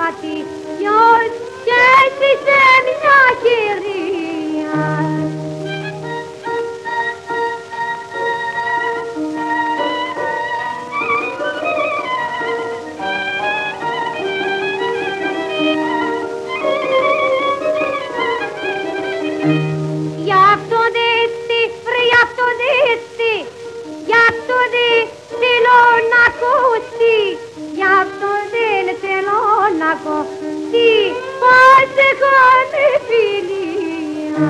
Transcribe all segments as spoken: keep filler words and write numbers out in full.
περπατιός και έζησε μια κυρία. Γι' αυτό δίστη, βρε αυτό δίστη, γι' αυτό δεν θέλω να ακούστη, γι' αυτό δεν θέλω να ακούστη, πως έχω με φιλία.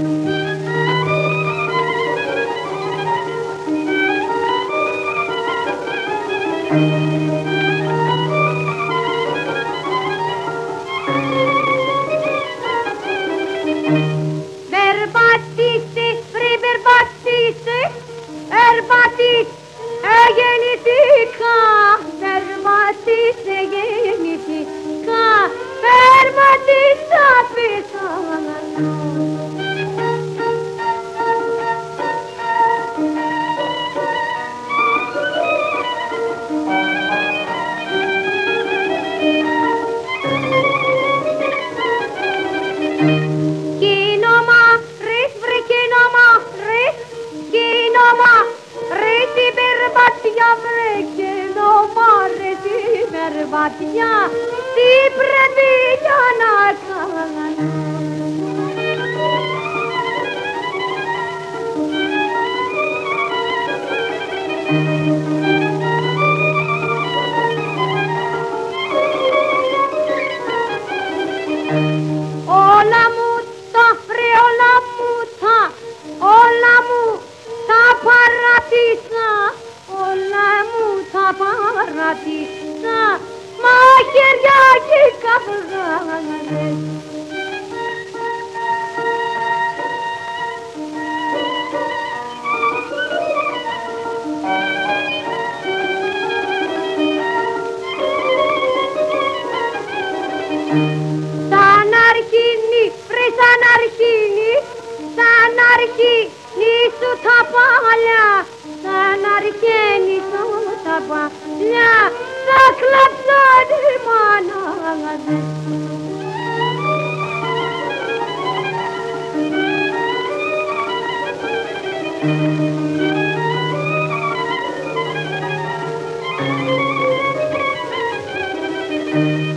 Περπατήστε, βρε περπατήστε, περπατήστε, εγεννηθήκα, περπατήστε, γεννηθήκα, περπατήσα, πεθάνω. Περπατιά, τι πρέπει για να κάνω. Όλα μου τα βρε, όλα μου τα, όλα μου τα παρατήσα, όλα μου τα παρατήσα, μαχαιριά και καβγάλες. Σαν αρχίνη, βρε σαν αρχίνη, σαν αρχίνη σου τα παλιά, σαν αρχίνη σου τα παλιά, θα κλαψαν οι μανάδες. Thank you.